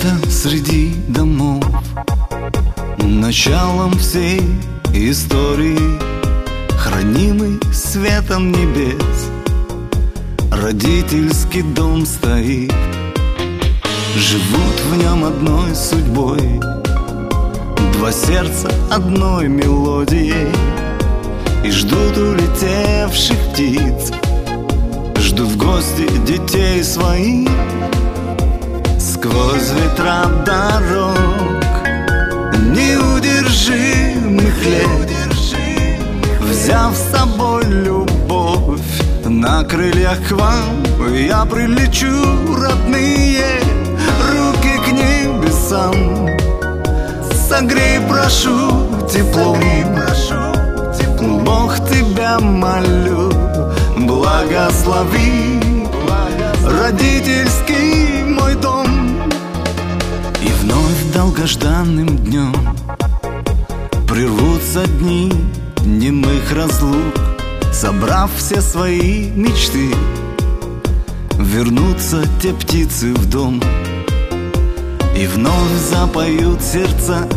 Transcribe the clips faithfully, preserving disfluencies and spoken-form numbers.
Где-то среди домов, началом всей истории, хранимый светом небес, родительский дом стоит. Живут в нем одной судьбой два сердца одной мелодией, и ждут улетевших птиц, ждут в гости детей своих. Сквозь ветра дорог неудержимых лет, взяв с собой любовь, на крыльях к вам я прилечу, родные, руки к небесам. Согрей, прошу, теплом, Бог тебя молю, благослови родительский мой дом. И вновь долгожданным днем прервутся дни немых разлук, собрав все свои мечты, вернутся те птицы в дом, и вновь запоют сердца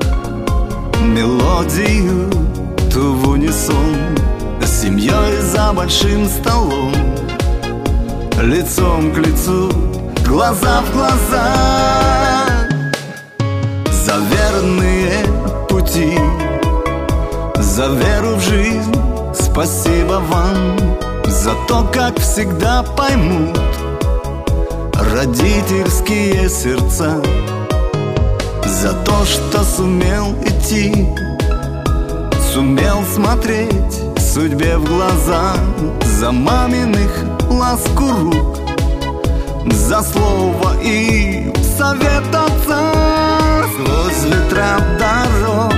мелодию ту в унисон. С семьей за большим столом, лицом к лицу, глаза в глаза, за верные пути, за веру в жизнь. Спасибо вам за то, как всегда поймут родительские сердца, за то, что сумел идти, сумел смотреть судьбе в глаза, за маминых ласку рук, за слово и совет отца. Сквозь ветра дорог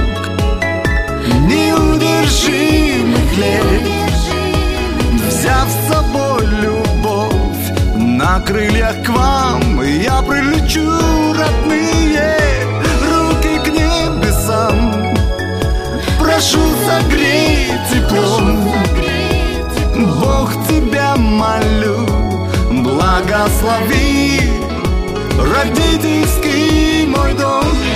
неудержимых лет, взяв с собой любовь, на крыльях к вам я прилечу, родные, руки к небесам. Прошу, согрей теплом, Бог тебя молю, благослови родительский мой дом.